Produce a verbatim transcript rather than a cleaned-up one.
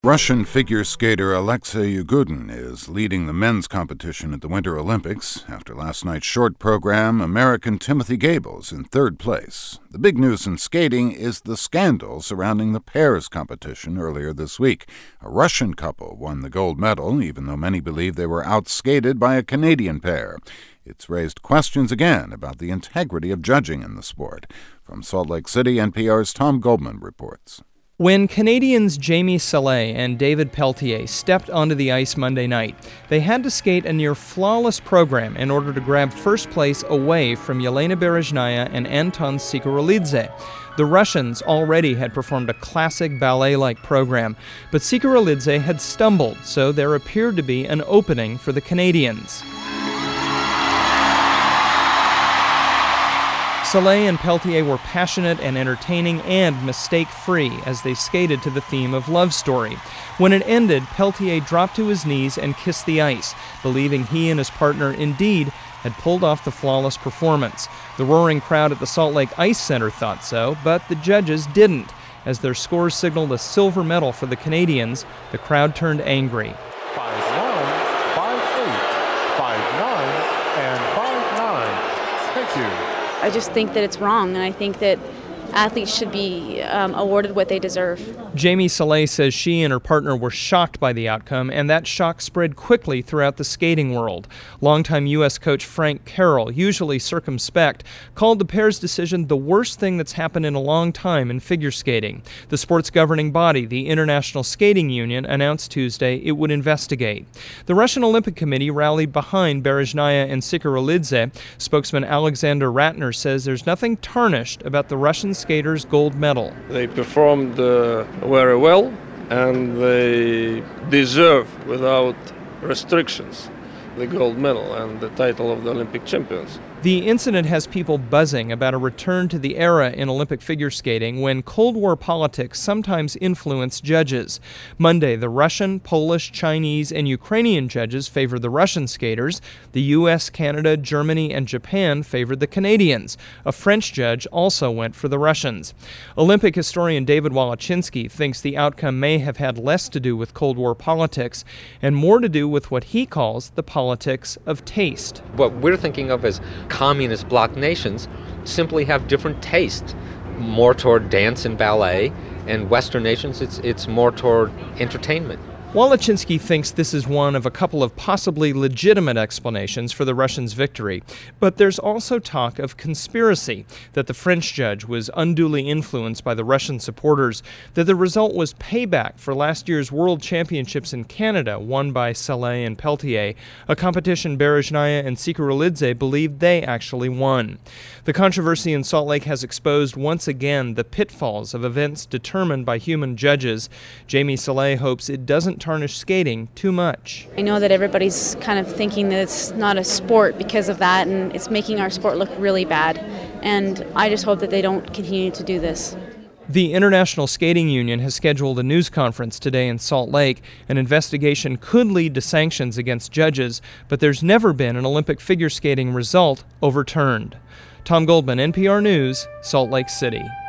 Russian figure skater Alexei Yagudin is leading the men's competition at the Winter Olympics. After last night's short program, American Timothy Gable's in third place. The big news in skating is the scandal surrounding the pairs competition earlier this week. A Russian couple won the gold medal, even though many believe they were outskated by a Canadian pair. It's raised questions again about the integrity of judging in the sport. From Salt Lake City, N P R's Tom Goldman reports. When Canadians Jamie Salé and David Pelletier stepped onto the ice Monday night, they had to skate a near-flawless program in order to grab first place away from Yelena Berezhnaya and Anton Sikorolidze. The Russians already had performed a classic ballet-like program, but Sikorolidze had stumbled, so there appeared to be an opening for the Canadians. Salé and Pelletier were passionate and entertaining and mistake-free as they skated to the theme of Love Story. When it ended, Pelletier dropped to his knees and kissed the ice, believing he and his partner indeed had pulled off the flawless performance. The roaring crowd at the Salt Lake Ice Center thought so, but the judges didn't. As their scores signaled a silver medal for the Canadians, the crowd turned angry. five one, five eight, five nine, and five nine. Thank you. I just think that it's wrong, and I think that athletes should be um, awarded what they deserve. Jamie Salé says she and her partner were shocked by the outcome, and that shock spread quickly throughout the skating world. Longtime U S coach Frank Carroll, usually circumspect, called the pair's decision the worst thing that's happened in a long time in figure skating. The sport's governing body, the International Skating Union, announced Tuesday it would investigate. The Russian Olympic Committee rallied behind Berezhnaya and Sikorolidze. Spokesman Alexander Ratner says there's nothing tarnished about the Russian skaters' gold medal. They performed uh, very well, and they deserve, without restrictions, the gold medal and the title of the Olympic champions. The incident has people buzzing about a return to the era in Olympic figure skating when Cold War politics sometimes influenced judges. Monday, the Russian, Polish, Chinese, and Ukrainian judges favored the Russian skaters. The U S, Canada, Germany, and Japan favored the Canadians. A French judge also went for the Russians. Olympic historian David Walachinsky thinks the outcome may have had less to do with Cold War politics and more to do with what he calls the politics of taste. What we're thinking of as communist bloc nations simply have different tastes, more toward dance and ballet, and Western nations it's it's more toward entertainment. Walachinsky thinks this is one of a couple of possibly legitimate explanations for the Russians' victory. But there's also talk of conspiracy, that the French judge was unduly influenced by the Russian supporters, that the result was payback for last year's World Championships in Canada, won by Salé and Pelletier, a competition Berezhnaya and Sikorolidze believed they actually won. The controversy in Salt Lake has exposed once again the pitfalls of events determined by human judges. Jamie Salé hopes it doesn't tarnish skating too much. I know that everybody's kind of thinking that it's not a sport because of that, and it's making our sport look really bad. And I just hope that they don't continue to do this. The International Skating Union has scheduled a news conference today in Salt Lake. An investigation could lead to sanctions against judges, but there's never been an Olympic figure skating result overturned. Tom Goldman, N P R News, Salt Lake City.